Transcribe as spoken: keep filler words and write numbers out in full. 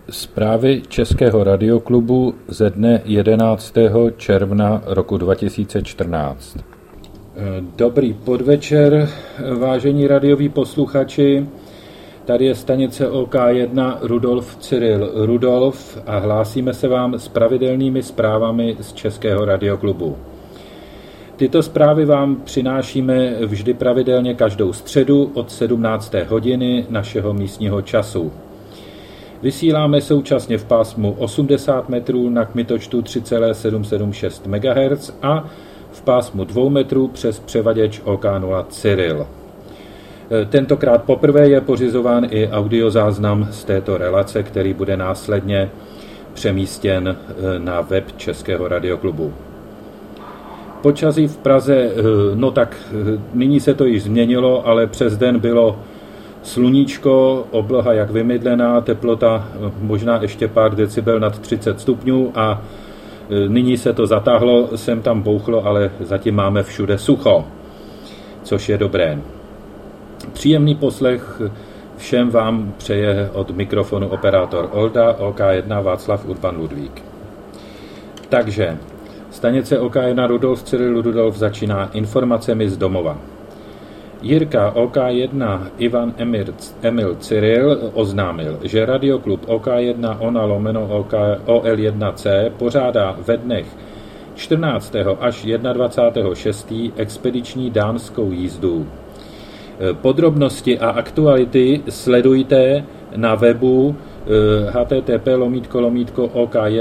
Zprávy Českého radioklubu ze dne jedenáctého června roku dva tisíce čtrnáct. Dobrý podvečer, vážení radioví posluchači. Tady je stanice O K jedna Rudolf Cyril Rudolf a hlásíme se vám s pravidelnými zprávami z Českého radioklubu. Tyto zprávy vám přinášíme vždy pravidelně každou středu od sedmnácté hodiny našeho místního času. Vysíláme současně v pásmu osmdesát metrů na kmitočtu tři celá sedm sedm šest megahertz a v pásmu dvou metrů přes převaděč O K nula Cyril. Tentokrát poprvé je pořizován i audiozáznam z této relace, který bude následně přemístěn na web Českého radioklubu. Počasí v Praze, no tak nyní se to již změnilo, ale přes den bylo sluníčko, obloha jak vymydlená, teplota možná ještě pár decibel nad třicet stupňů a nyní se to zatáhlo, sem tam bouchlo, ale zatím máme všude sucho, což je dobré. Příjemný poslech všem vám přeje od mikrofonu operátor Olda, O K jedna Václav Urban Ludvík. Takže stanice O K jedna Rudolf Cyril Rudolf začíná informacemi z domova. Jirka O K jedna Ivan Emir, Emil Cyril oznámil, že radioklub O K jedna Ona lomeno O L jedna C pořádá ve dnech čtrnáctého až dvacátého prvního šestého expediční dámskou jízdu. Podrobnosti a aktuality sledujte na webu http lomítko lomítko ok